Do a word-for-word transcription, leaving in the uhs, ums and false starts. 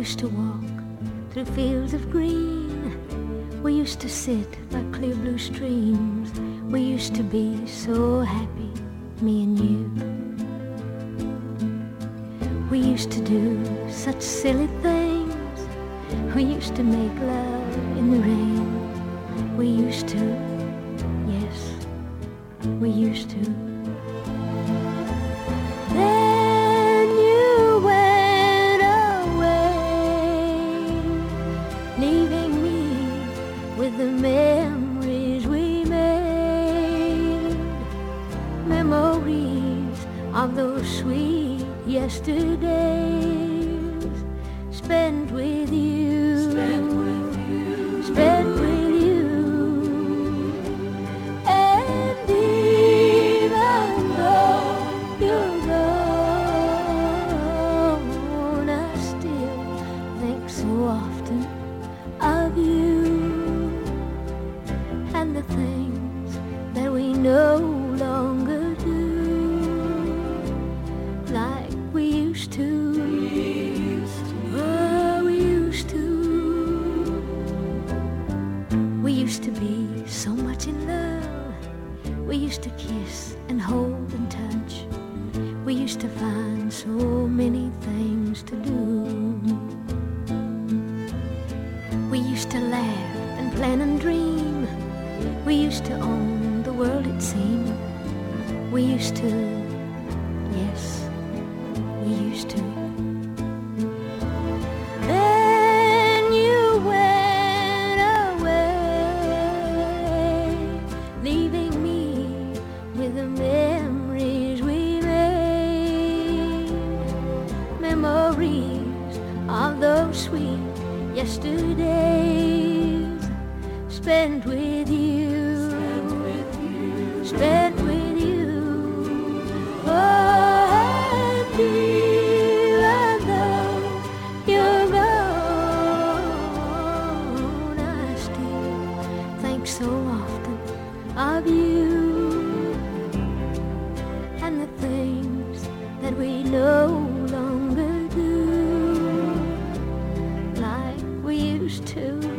used to walk through fields of green. We used to sit by clear blue streams. We used to be so happy, me and you. We used to do such silly things. We used to make love in the rain. We used to, yes, we used to. Then you went away, leaving me with the memories we made, memories of those sweet yesterdays spent with you, spent with you, spent with you. And even though you're gone, I still think so often of you and the things that we no longer do like we used to. Oh, we used to. We used to be so much in love. We used to kiss and hold and touch. We used to find so many things to do. We used to laugh and plan and dream. We used to own the world, it seemed. We used to, yes, we used to. Then you went away, leaving me with the memories we made, memories of those sweet yesterdays spent with you, spent with you. Oh, and even though you're gone, I still think so often of you and the things that we no longer do like we used to.